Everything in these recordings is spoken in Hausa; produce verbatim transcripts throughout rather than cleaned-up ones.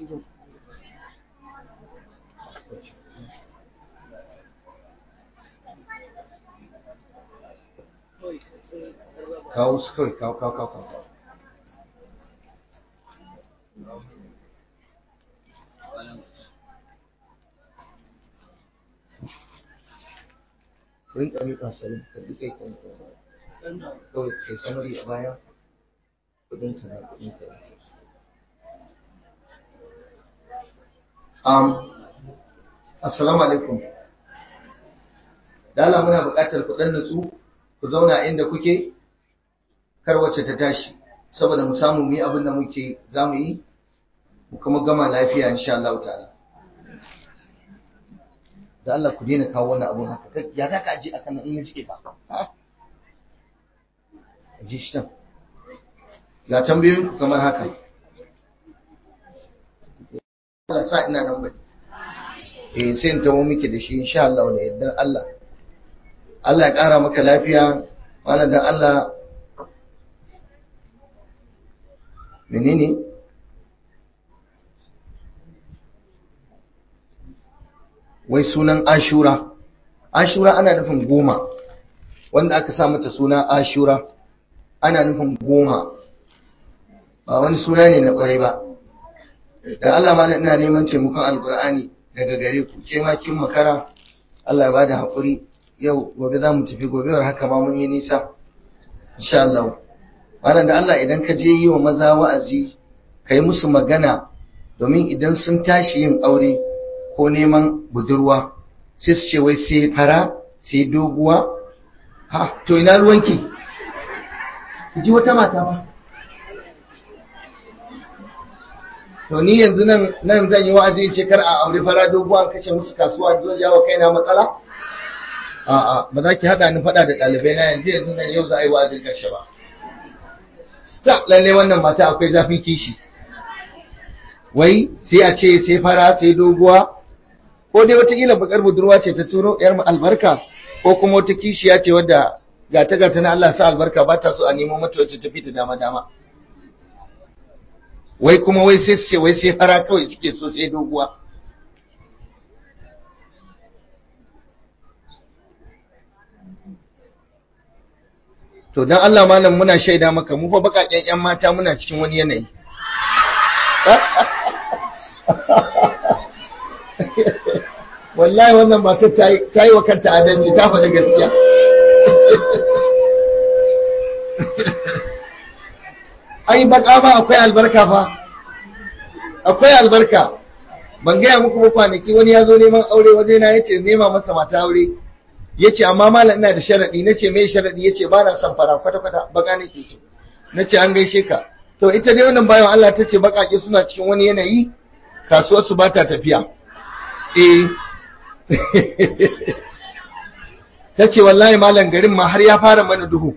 kawo su kawai kawo kawo kawo kawo rin ƙari ƙasari ka duka yi kan kawai kai samari a baya kudin ka na kudin ka um, assalamu alaikum dala muna buƙatar ku ɗan nutsu ku zauna inda kuke kar wacce ta tashi saboda mu samu mu yi abin da muke za mu yi mu kuma gama lafiya insha Allah ta'ala da Allah ku daina kawo wannan abun haka ya za ka aje akan in ya jike ba aje shi tan ga tambayoyin ku kamar haka Allah sa ina nan bane eh sai in tawo miki da shi insha Allah da yardar Allah Allah ya ƙara maka lafiya wala dan Allah menene wai sunan Ashura Ashura ana nufin goma wanda aka sa mata suna Ashura ana nufin goma ba wani suna ne na kwarai ba dan Allah ma ina neman taimakon alqur'ani daga gare ku ke ma kin makara Allah ya bada hakuri yau gobe za mu tafi gobe war haka ma mun yi nisa insha Allah wannan da Allah idan ka je yi wa maza wa'azi kai musu magana domin idan sun tashi yin aure ko neman budurwa sai su ce wai sai fara sai doguwa ha to ina ruwanki ji wata mata ba to ni yanzu nan nan zan yi wa'azi ce kar a aure fara doguwa an kace musu kasuwa don jawo kaina matsala a'a ba za ki hada ni fada da dalibai na yanzu yanzu nan yau za a yi wa'azin karshe ba ta lalle wannan mata akwai zafin kishi wai sai a ce sai fara sai doguwa ko dai wataƙila bakar budurwa ce ta turo yar albarka ko kuma wata kishiya ce wadda gata gata na Allah sa albarka ba ta so a nemo mata wacce ta fita dama dama wai kuma wai sai su ce wai sai fara kawai suke so sai doguwa to dan Allah malam muna shaida maka mu fa bakaken yan mata muna cikin wani yanayi wallahi wannan matar ta yi wa kanta adalci ta faɗi gaskiya ai baka ba akwai albarka fa akwai albarka ban gaya muku ba kwanaki wani ya zo neman aure waje na yace nema masa mata aure yace amma malam ina da sharadi nace me sharadi yace ba na son fara kwata kwata baka nake so nace an gaishe ka to ita dai wannan bayan Allah tace bakake suna cikin wani yanayi kasuwar su bata tafiya eh tace wallahi malam garin ma har ya fara mana duhu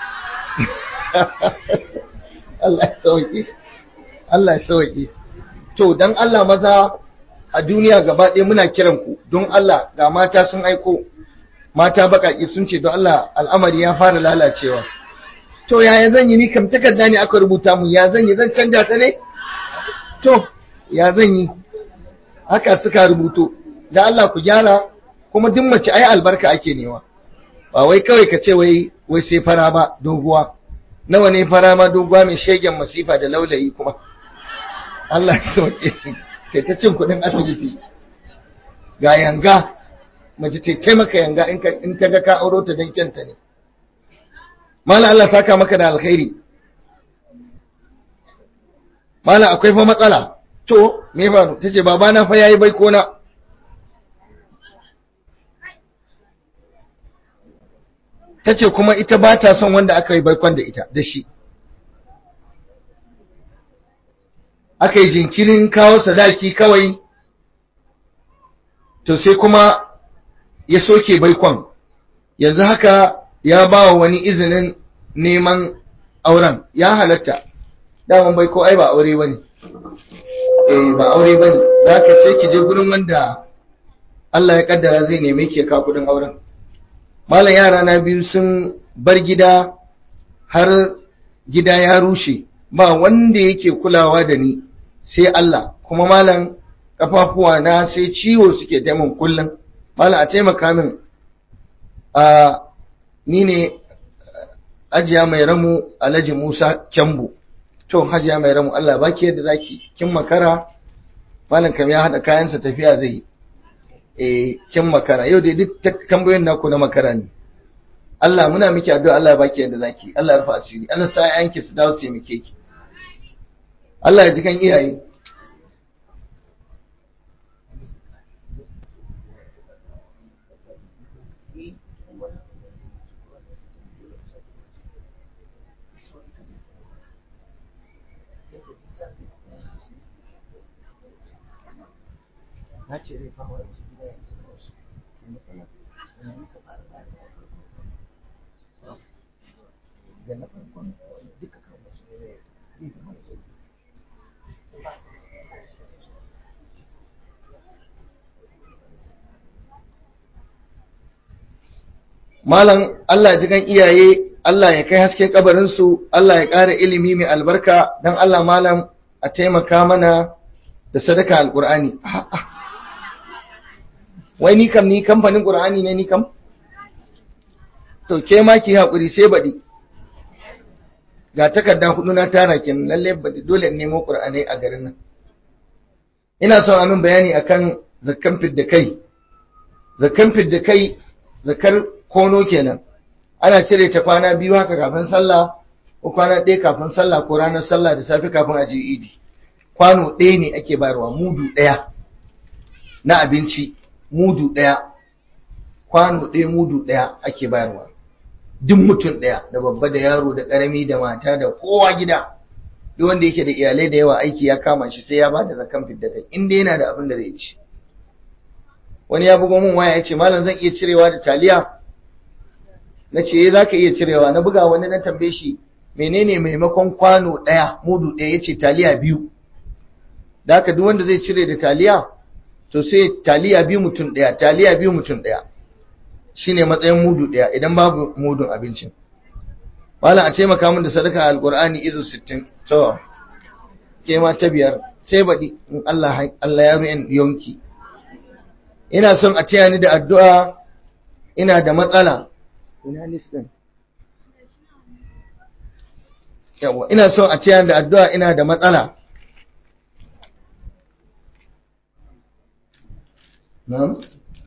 Allah ya sauki Allah ya sauki to dan Allah maza a duniya gaba ɗaya muna kiran ku don Allah ga mata sun aiko mata bakaki sun ce don Allah al'amari ya fara lalacewa to yaya zan yi ni kam takarda ne aka rubuta mu ya zan yi zan canja ta ne to ya zan yi haka suka rubuto da Allah ku gyara kuma duk mace ai albarka ake newa ba wai kawai ka ce wai wai sai fara ba doguwa nawa ne fara ma doguwa mai shegen masifa da laulayi kuma Allah ya sauke kai ta cin kudin asibiti ga yanga mace ce taimaka yanga in ta ga ka auro ta dan kyanta ne mala Allah saka maka da alkhairi mala akwai fa matsala to me faru tace babana fa yayi baiko na tace kuma ita ba ta son wanda aka yi baikon da ita da shi aka yi jinkirin kawo sadaki kawai to sai kuma ya soke baikon yanzu haka ya ba wa wani izinin neman auren ya halatta daman baiko ai ba aure bane eh ba aure bane zaka sai ki je gurin wanda Allah ya kaddara zai neme ki ka kudin auren mallan yara na biyu sun bar gida har gida ya rushe ba wanda yake kulawa da ni sai Allah kuma malam kafafuwa na sai ciwo suke taimun kullum, malam a taimaka min. a ni ne Hajiya Mai Ramu Alhaji Musa Kyambu. To Hajiya Mai Ramu, Allah baki yadda zaki, kin makara, malam kam ya hada kayansa tafiya zai eh kin makara yau dai duk tambayoyin naku na makara ne. Allah muna miki addu'a, Allah baki yadda zaki, Allah ya rufa asiri, Allah sa yanki su dawo su miki ki. Allah ya ji kan iyaye. Na ce zai fama da gida ya kuma wasu da na farkon duka kan wasu ne zai fi mana sauki. Malam Allah ji kan iyaye, Allah ya kai haske kabarinsu, Allah ya ƙara ilimi mai albarka, don Allah malam a taimaka mana da sadaka alƙur'ani. Wai ni kam ni kamfanin Qur'ani ne ni kam? To ke ma ki hakuri sai baɗi. Ga takarda hudu na tara kin lalle baɗi dole in nemo Qur'anai a garin nan. Ina son amin bayani akan zakkan fidda kai. Zakkan fidda kai zakar kono kenan. Ana cire ta kwana biyu haka kafin sallah ko kwana ɗaya kafin sallah ko ranar sallah da safe kafin a je idi. Kwano ɗaya ne ake bayarwa, mudu ɗaya na abinci. Mudu ɗaya, kwano ɗaya mudu ɗaya ake bayarwa, duk mutum ɗaya, da babba da yaro da ƙarami da mata da kowa gida, duk wanda yake da iyalai da yawa aiki ya kama shi sai ya ba da zakan fidda kai, inda yana da abin da zai ci. Wani ya bugo min waya ya ce malam zan iya cirewa da taliya? Na ce eh za ka iya cirewa. Na buga wani na tambaye shi menene maimakon kwano ɗaya mudu ɗaya, ya ce taliya biyu. Da haka duk wanda zai cire da taliya to sai taliya biyu mutum ɗaya, taliya biyu mutum ɗaya shine matsayin mudu ɗaya idan babu mudun abincin. Malam a taimaka min da sadaka alqur'ani izu sittin. To ke ma ta biyar sai baɗi in Allah Allah ya ru'in yonki. Ina son a taya ni da addu'a, ina da matsala. Ina listin. Yawa ina son a taya ni da addu'a, ina da matsala. Na'am?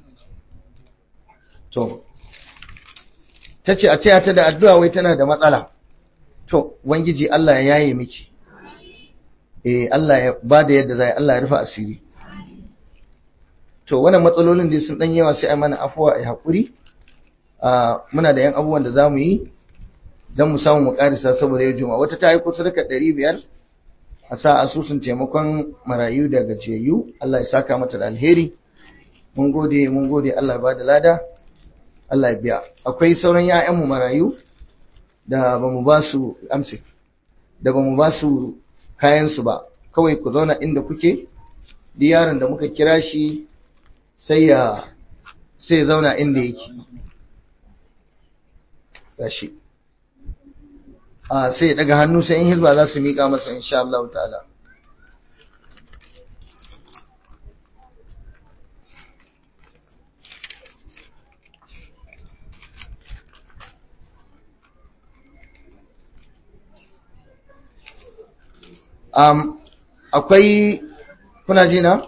To, ta ce a taya ta da addu'a wai tana da matsala. To, Ubangiji Allah ya yaye miki. Eh, Allah ya ba da yadda zai, Allah ya rufa asiri. To, wannan matsalolin da sun ɗan yawa sai a mana afuwa a haƙuri. Muna da ‘yan abubuwan da za mu yi don mu samu mu ƙarisa saboda yau juma'a. Wata ta yi kusa daga ɗari biyar a sa asusun taimakon marayu da gajiyayyu. Allah ya saka mata da alheri. Mun gode, mun gode, Allah ba da lada, Allah ya biya. Akwai sauran ‘ya'yanmu marayu da ba mu ba su amsi, da ba mu ba su kayansu ba, kawai ku zauna inda kuke, duk yaron da muka kira shi sai ya sai ya zauna inda yake. Gashi. A sai ya daga hannu sai in hizba za su miƙa masa insha Allah ta'ala. Um, akwai kuna ji na?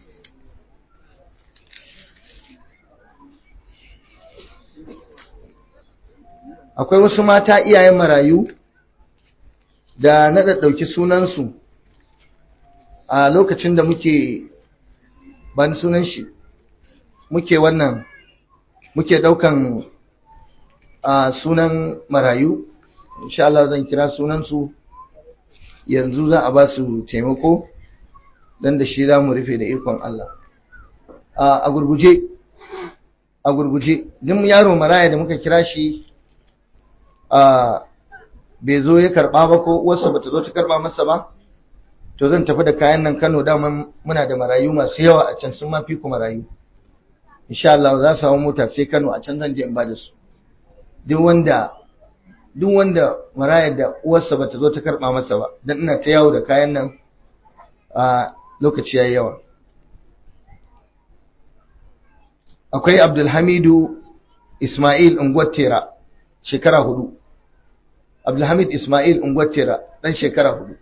Akwai wasu mata iyayen marayu da na ɗauki sunansu a lokacin da muke ban sunan shi muke wannan muke ɗaukan a sunan marayu. Insha Allah zan kira sunansu yanzu, za a ba su taimako don da shi za mu rufe da ikon Allah. A gurguje, a gurguje, duk yaro maraya da muka kira shi a bai zo ya karɓa ba ko uwarsa ba ta zo ta karɓa masa ba, to zan tafi da kayan nan Kano, dama muna da marayu masu yawa a can, sun ma fi ku marayu. Insha Allah za su hawo mota sai Kano, a can zan je in ba da su. Duk wanda duk wanda marayar da uwarsa bata zo ta karba masa ba, dan ina ta yawo da kayan nan lokaci yayi yawa. Akwai Abdulhamidu Ismail Ungwattera shekara hudu. Abdulhamid Ismail Ungwattera dan shekara hudu.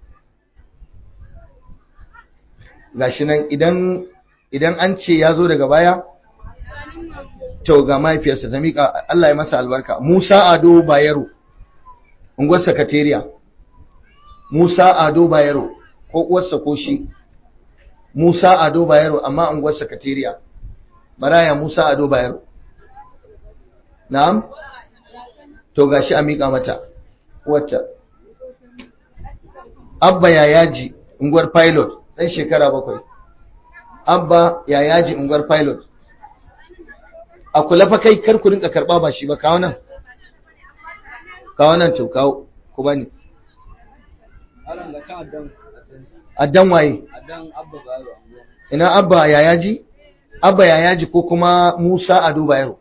Gashi nan idan idan an ce ya zo daga baya to ga mahaifiyarsa ta miƙa Allah ya masa albarka. Musa Ado Bayero unguwar sakatariya. Musa Ado Bayero ko uwarsa ko shi. Musa Ado Bayero amma unguwar sakatariya. Maraya Musa Ado Bayero. Na'am? To gashi a miƙa mata wata. Abba Yayaji unguwar Pilot dan shekara bakwai. Abba Yayaji unguwar Pilot. A kula fa kai kar ku rinka karba ba shi ba, kawo nan. Kawo nan to kawo ku bani. Addan waye? Addan Abba Bayero. Ina Abba Yayaji? Abba Yayaji ko kuma Musa Ado Bayero?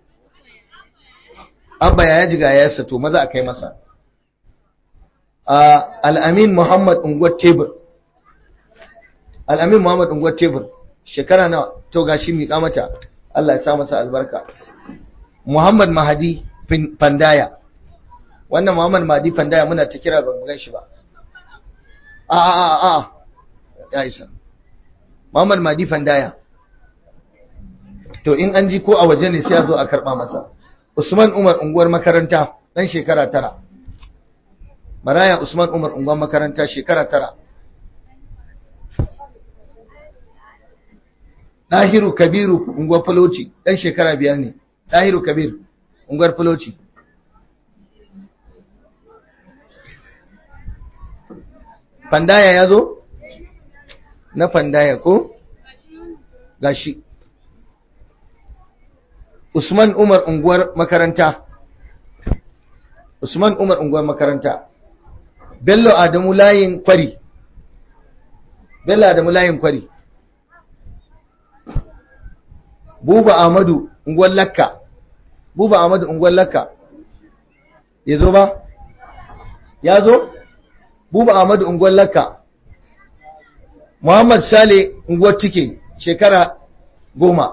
Abba Yayaji ga yayarsa to maza a kai masa. Al-Amin Muhammad Ungwar Tebur. Al-Amin Muhammad Ungwar Tebur shekara nawa to gashi miƙa mata. Allah ya sa masa albarka. Muhammad Mahadi Pandaya. Wannan Muhammad Mahadi Pandaya muna ta kira ba mu gan shi ba. A a a a ya isa. Muhammad Mahadi Pandaya. To in an ji ko a waje ne sai a zo a karba masa. Usman Umar unguwar makaranta dan shekara tara. Maraya Usman Umar unguwar makaranta shekara tara. Dahiru Kabiru unguwar Fuloci dan shekara biyar ne. Dahiru Kabir unguwar Fuloci. Pandaya ya zo? Na Pandaya ko? Gashi. Usman Umar unguwar makaranta. Usman Umar unguwar makaranta. Bello Adamu layin kwari. Bello Adamu layin kwari. Buba Ahmadu unguwar Lakka. Buba Ahmadu unguwar Lakka. Ya zo ba? Ya zo? Buba Ahmadu unguwar Lakka. Muhammad Sale unguwar Tike shekara goma.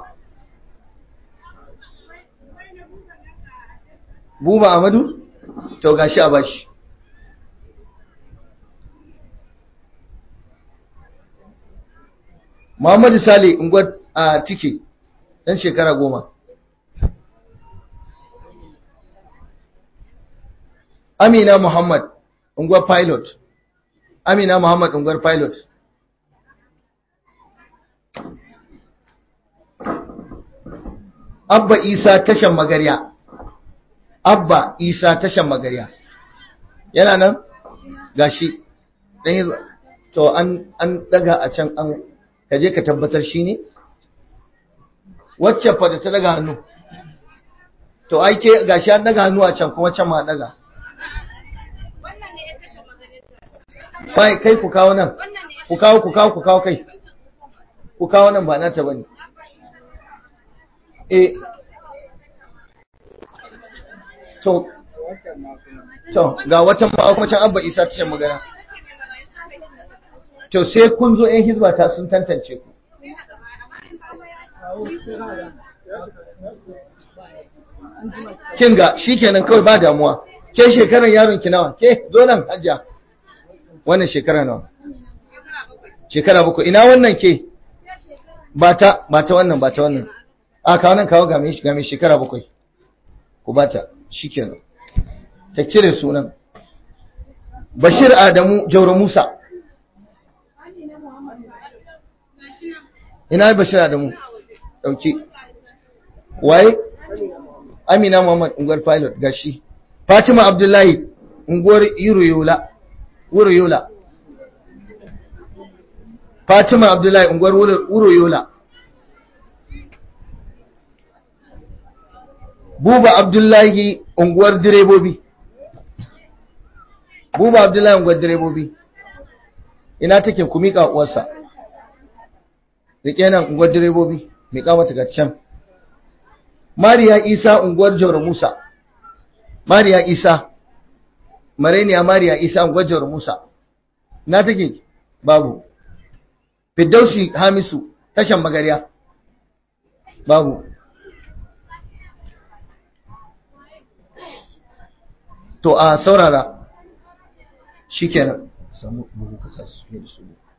Buba Ahmadu? To gashi a bashi. Muhammadu Sale unguwar a Tike dan shekara goma. Amina Muhammad unguwar Pilot. Amina Muhammad unguwar Pilot. Abba Isa tashan Magarya. Abba Isa tashan Magarya. Yana nan? Gashi. Dan to an an daga a can an kaje ka tabbatar shi ne? Wacce fa da ta daga hannu? To ai ke gashi an daga hannu a can kuma can ma daga. Wannan ne ya tashan Magarya. Kai kai ku kawo nan. Ku kawo ku kawo ku kawo kai. Ku kawo nan ba nata bane. Eh to to ga watan ma kuma can Abba Isa tashan Magarya. To sai kun zo ɗan hizba ta sun tantance ku. Kin ga shikenan kawai ba damuwa. Ke shekaran yaron ki nawa? Ke zo nan Hajja. Wannan shekara nawa? Shekara bakwai. Ina wannan ke? Ba ta ba ta wannan ba ta wannan. A kawo nan kawo ga mai ga mai shekara bakwai. Ku bata shikenan. Ta cire sunan. Bashir Adamu Jauro Musa. Ina Bashir Adamu? Dauki. Waye? Amina Muhammad unguwar Pilot gashi. Fatima Abdullahi unguwar Iroyola. Uroyola. Fatima Abdullahi unguwar Uroyola. Buba Abdullahi unguwar direbobi. Buba Abdullahi unguwar direbobi. Ina take ku mika uwarsa. Rike nan unguwar direbobi, mika mata ga can. Mariya Isa unguwar Jauro Musa. Mariya Isa. Mareniya Mariya Isa unguwar Jauro Musa. Na take babu. Firdausi Hamisu tashan Magariya babu. To a saurara shikenan samu bugu ka sa su da su.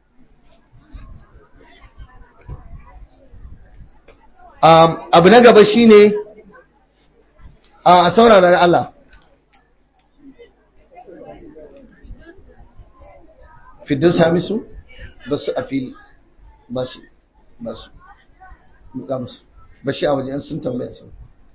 Um, abu na gaba shine a saurara da Allah. Firdausi Hamisu basu a fili basu basu mukamsu bashi a wajen sun tambaya su.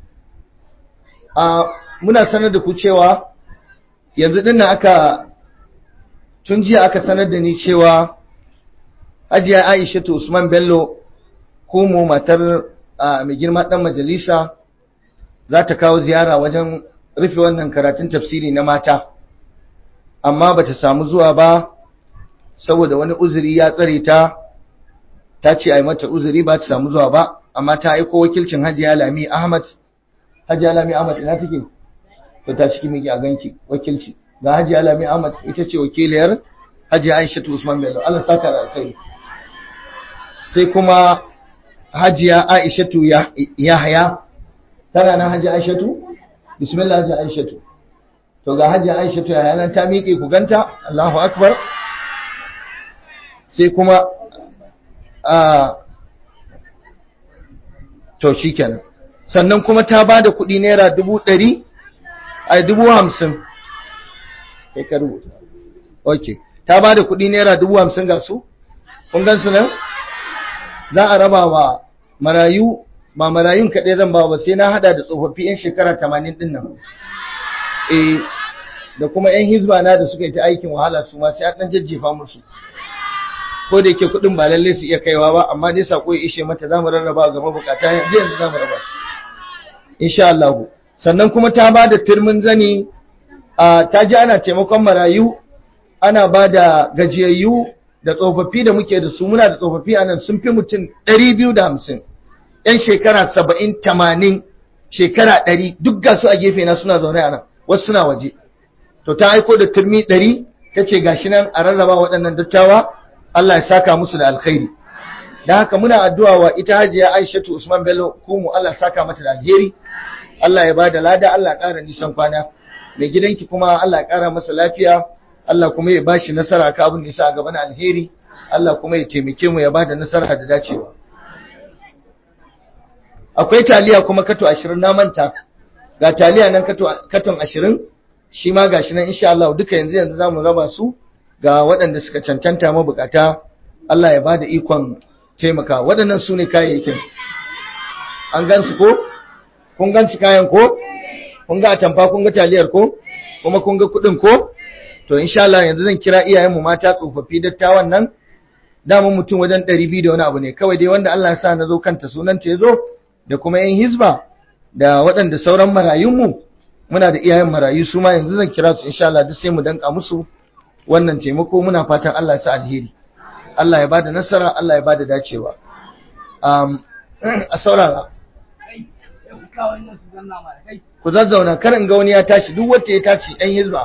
A muna sanar da ku cewa yanzu dinnan aka tun jiya aka sanar da ni cewa Hajiya Aishatu Usman Bello Kumo matar mai girma dan majalisa za ta kawo ziyara wajen rufe wannan karatun tafsiri na mata, amma bata samu zuwa ba saboda wani uzuri ya tsare ta. Ta ce ai mata uzuri ba ta samu zuwa ba, amma ta aiko wakilcin Hajiya Lami Ahmad. Hajiya Lami Ahmad ina take? To ta ciki miki a ganki wakilci. Ga Hajiya Lami Ahmad ita ce wakiliyar Hajiya Aishatu Usman Bello. Allah saka da alkhairi. Sai kuma Hajiya Aishatu Yahya. Tana nan Hajiya Aishatu? Bismillah Hajiya Aishatu. To ga Hajiya Aishatu Yahya nan ta miƙe ku ganta. Allahu akbar. Sai kuma a to shikenan. Sannan kuma ta bada kuɗi naira dubu ɗari ai dubu hamsin. Kai ka rubuta. Okay. Ta bada kuɗi naira dubu hamsin ga su. Kun gan su nan? Za a raba wa marayu, ba marayun kaɗai zan ba ba sai na hada da tsofaffi 'yan shekara tamanin ɗin nan. Eh, da kuma 'yan hizba na da suka yi ta aikin wahala su ma sai an ɗan jajjefa musu. Ko da yake kuɗin ba lalle su iya kaiwa ba, amma dai sako ya ishe mata za mu rarraba ga mabukata yanzu yanzu za mu raba su. Insha Allah. Sannan kuma ta ba da turmin zani, ta ji ana taimakon marayu, ana ba da gajiyayyu da tsofaffi da muke da su, muna da tsofaffi a nan sun fi mutum ɗari biyu da hamsin. 'Yan shekara saba'in, tamanin, shekara ɗari, duk ga su a gefe na suna zaune a nan, wasu suna waje. To ta aiko da turmi ɗari, ta ce gashi nan a rarraba waɗannan dattawa, Allah ya saka musu da alkhairi. Da haka muna addu'a wa ita Hajiya Aishatu Usman Bello Kumu, Allah ya saka mata da alheri, Allah ya bada lada, Allah ya ƙara nisan kwana. Mai gidanki kuma Allah ya ƙara masa lafiya, Allah kuma ya bashi nasara ka abin nisa a gaban alheri, Allah kuma ya taimake mu ya bada nasara da dacewa. Akwai taliya kuma kato ashirin na manta, ga taliya nan katon ashirin, shi ma gashi nan insha Allah duka yanzu yanzu za mu raba su ga waɗanda suka cancanta mabukata. Allah ya bada ikon taimaka. Waɗannan su ne kayayyakin. An gansu ko? Kun gansu kayan ko? Kun ga atamfa, kun ga taliyar ko? Kuma kun ga kuɗin ko? To insha Allah yanzu zan kira iyayenmu mata tsofaffi dattawan nan. Dama mutum wajen ɗari biyu da wani abu ne. Kawai dai wanda Allah ya sa na zo kanta sunanta ya zo, da kuma yan hizba da waɗanda sauran marayunmu. Muna da iyayen marayu su ma yanzu zan kira su insha Allah duk sai mu danka musu wannan taimako. Muna fatan Allah ya sa alheri. Allah ya bada nasara, Allah ya bada dacewa. Um, a saurara. Ku zazzauna, kar in ga wani ya tashi, duk wanda ya tashi ɗan hizba.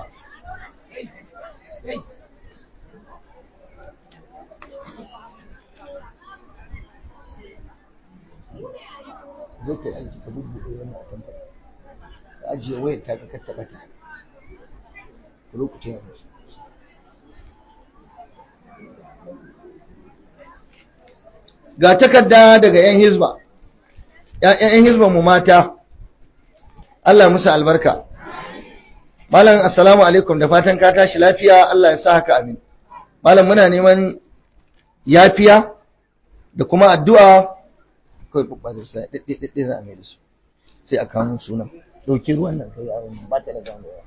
Zo ka aiki ka bubbuɗe wannan atamfa. Ka ajiye wayar ta ka kattaɓa ta. Ku lokacin ya musu. Ga takarda daga 'yan hizba, 'yan hizban mu mata, Allah musu albarka. Malam assalamu alaikum, da fatan ka tashi lafiya, Allah ya sa haka amin. Malam muna neman yafiya da kuma addu'a. Kai bubba da sai ɗiɗɗiɗɗi za a mai da su, sai a kawo suna. Ɗauki ruwan nan kai yaron ba ta da ganewa.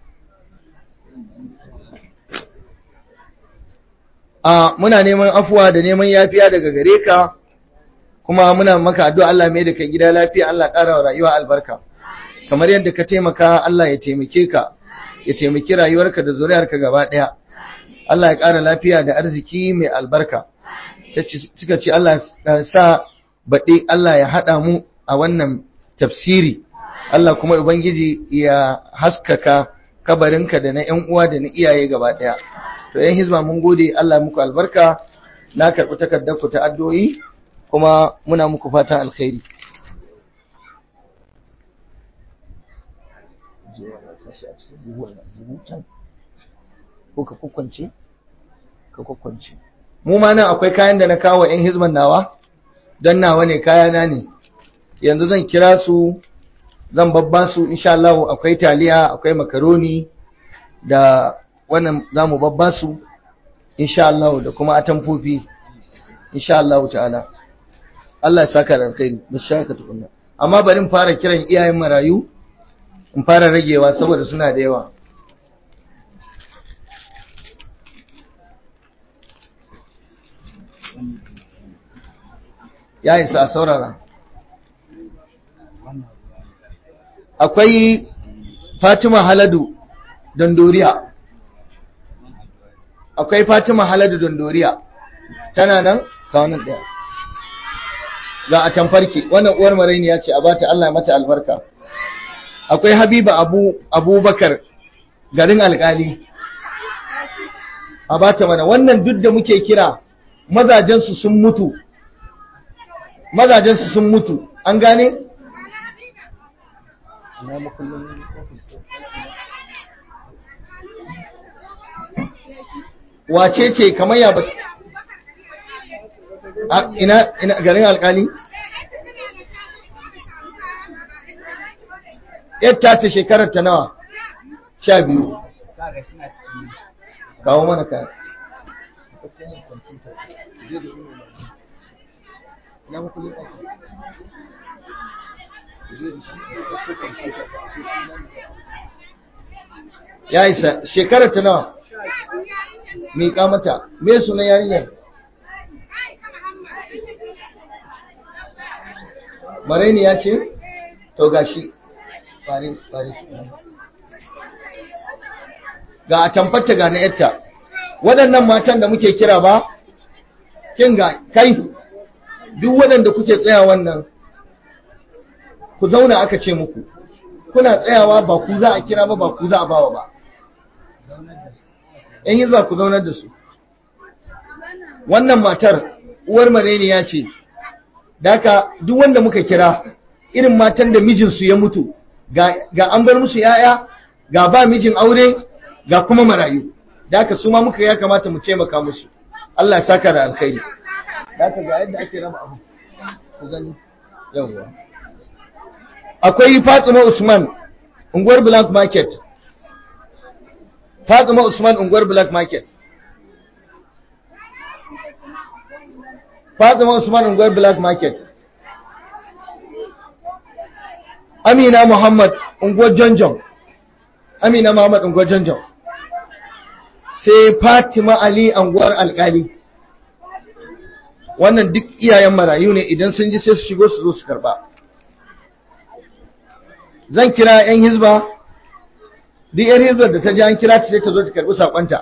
A muna neman afuwa da neman yafiya daga gare ka, kuma muna maka addu'a Allah mai da kai gida lafiya, Allah ƙara wa rayuwa albarka. Kamar yadda ka taimaka, Allah ya taimake ka, ya taimaki rayuwarka da zuriyarka gaba ɗaya. Allah ya ƙara lafiya da arziki mai albarka. Suka ce Allah ya sa baɗi Allah ya haɗa mu a wannan tafsiri. Allah kuma Ubangiji ya haskaka kabarinka da na ‘yan uwa da na iyaye gaba ɗaya. To ‘yan hizba mun gode, Allah muku albarka, na karɓi takardar ku ta addu'o'i kuma muna muku fatan alkhairi. Ko ka kwakwance? Ka kwakwance. Mu ma nan akwai kayan da na kawo ‘yan hizban nawa, don nawa ne kayana ne. Yanzu zan kira su, zan babba su, insha Allah akwai taliya, akwai makaroni, da wannan za mu babba su, insha Allah, da kuma atamfofi, insha Allah ta'ala. Allah ya saka da alkhairi, ba shi ka tukunna. Amma bari in fara kiran iyayen marayu, in fara ragewa saboda suna da yawa. Ya isa a saurara. Akwai Fatima Haladu Dondoriya. Akwai Fatima Haladu Dondoriya. Tana nan? Ka wannan ɗaya. Ga a tamfarki, wannan uwar maraini ya ce a bata Allah mata albarka. Akwai Habiba Abu Abubakar garin alƙali. A bata mana wannan duk da muke kira mazajensu sun mutu. Mazajensu sun mutu. An gane? Wace ce kamar ya ba ina ina garin alkali? Yadda ta shekarar ta nawa? Sha biyu. Kawo mana kaya. Ya isa, shekarar ta nawa? Miƙa mata, me sunan yarinyar? Maraini ya ce? To gashi, fari, fari. Ga a tamfarta ga na yatta. Waɗannan matan da muke kira ba, kin ga kai, duk waɗanda kuke tsaya wannan, ku zauna aka ce muku. Kuna tsayawa ba ku za a kira ba, ba ku za a bawa ba. ‘Yan yi zuwa ku zaunar da su. Wannan matar, uwar Mareni ya ce, Daka duk wanda muka kira, irin matan da mijinsu ya mutu, ga an bar musu ‘ya'ya, ga ba mijin aure, ga kuma marayu. Daka su ma muka ya kamata mu taimaka musu. Allah ya saka da alkhairi. Daka ga yadda ake raba abu. Ku gani? Yawwa. Akwai Fatima Usman, unguwar Black Market. Fatima Usman, unguwar Black Market. Fatima Usman, unguwar Black Market. Amina Muhammad, unguwar Jonjon. Amina Muhammad, unguwar Jonjon. Sai Fatima Ali, unguwar Alkali. Wannan duk iyayen marayu ne, idan sun ji sai su shigo su zo su karba. Zan kira ‘yan hizba, duk ‘yan hizbar da ta ji an kira ta sai ta zo ta karɓi saƙonta.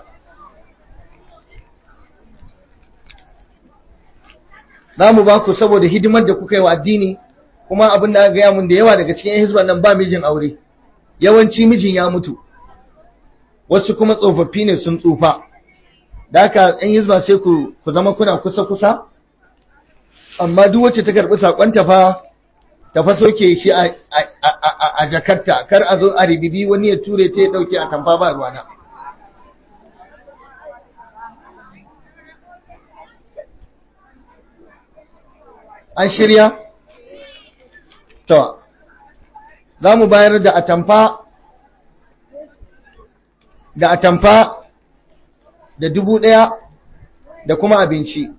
Za mu ba ku saboda hidimar da kuka yi wa addini, kuma abin da aka gaya mun da yawa daga cikin ‘yan hizbar nan ba mijin aure, yawanci mijin ya mutu, wasu kuma tsofaffi ne sun tsufa. Da haka ‘yan hizba sai ku zama kuna kusa-kusa, amma duk wacce ta karɓi saƙonta fa, ta fa soke shi a jakarta, kar a zo a ribibi wani ya ture ta ya dauke a tamfa ba ruwana. An shirya? To, za mu bayar da atamfa da atamfa da dubu ɗaya da kuma abinci.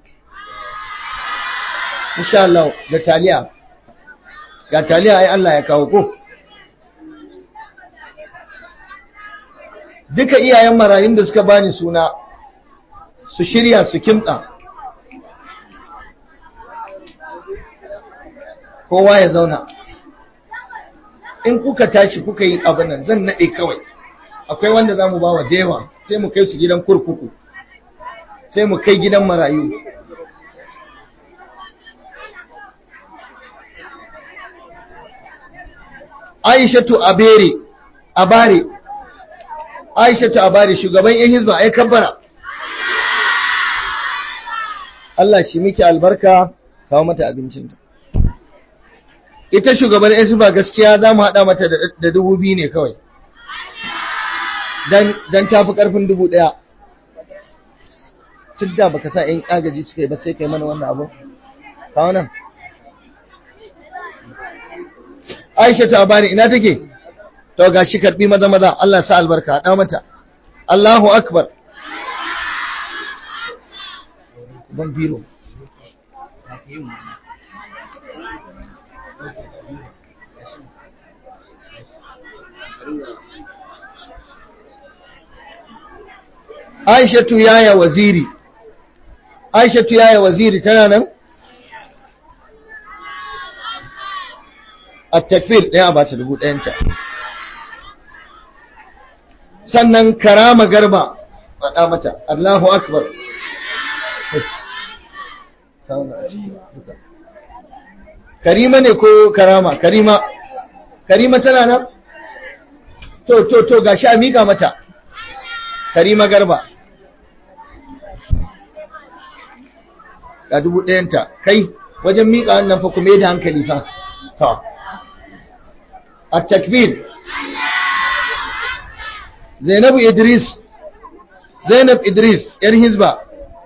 Insha Allah da taliya. Ga taliya ai Allah ya kawo ko. Duka iyayen marayun da suka bani suna su shirya su kimtsa. Kowa ya zauna. In kuka tashi kuka yi abin nan zan nade kawai. Akwai wanda zamu ba wa dewa sai mu kai su gidan kurkuku. Sai mu kai gidan marayu. Aishatu Abere Abare Aishatu Abare shugaban yan hizba ai kabbara Allah shi miki albarka, kawo mata abincinta. Ita shugaban yansu ba gaskiya za mu haɗa mata da dubu biyu ne kawai, don tafi ƙarfin dubu ɗaya. Tudda baka sa ‘yan agaji suka yi ba sai kai mana wannan abu. Kawo nan. Aisha ta bani ina take? To ga shi karɓi maza maza, Allah sa albarka, haɗa mata. Allahu Akbar. Ban biro. Aishatu yaya waziri. Aishatu yaya waziri tana nan? At-takbir ɗaya ba ta dubu ɗayanta. Sannan Karama Garba faɗa mata Allahu Akbar. Karima ne ko Karama? Karima. Karima tana nan? To to to gashi a miƙa mata. Karima Garba. Ga dubu ɗayanta. Kai wajen miƙa wannan fa kuma da hankali fa. To. At-takbir. Zainabu Idris. Zainab Idris yar Hizba.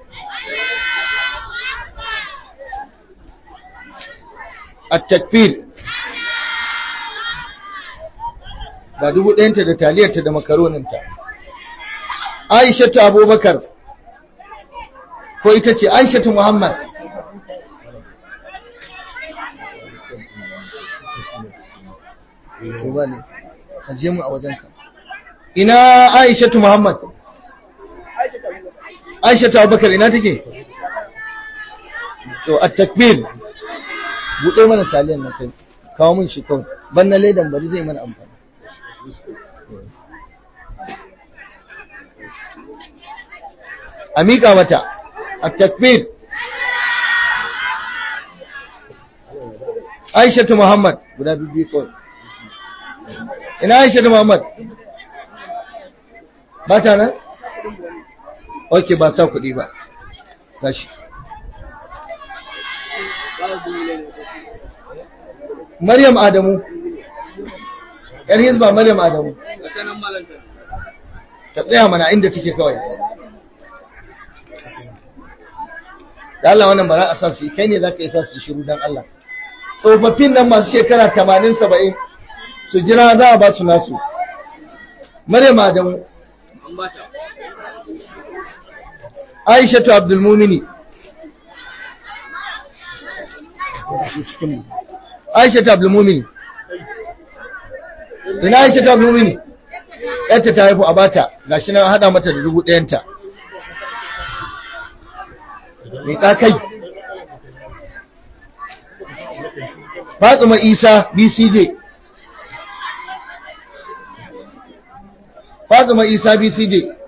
At-takbir. Ga dubu ɗayanta da taliyarta da makaroninta. Aishatu Abubakar. Ko ita ce Aishatu Muhammad. To ba ne, aje mu a wajenka. Ina Aishatu Muhammad? Aishatu Abubakar ina take? To at-takbir. Buɗe mana taliyan nan kai. Kawo mun shi kawai. Ban na ledan bari zai mana amfani. A miƙa mata. At-takbir. Aishatu Muhammad guda biyu kawai. Ina Aishatu Muhammad? Ba ta nan? Ok, ba sa kuɗi ba. Gashi. Maryam Adamu. Yar Hizba Maryam Adamu. Ta tsaya mana inda take kawai. Da Allah wannan ba za a sa su kai ne za ka yi sa su shiru don Allah. Tsofaffin nan masu shekara tamanin saba'in su jira za a ba su nasu. Maryam Adamu. Aishatu Abdulmumini. Aishatu Abdulmumini. Ina Aishatu Abdulmumini? Yadda ta haifu a bata, gashi nan haɗa mata da dubu ɗayanta. Mai kai. Fatima Isa B C J. Fatima Isa B C J.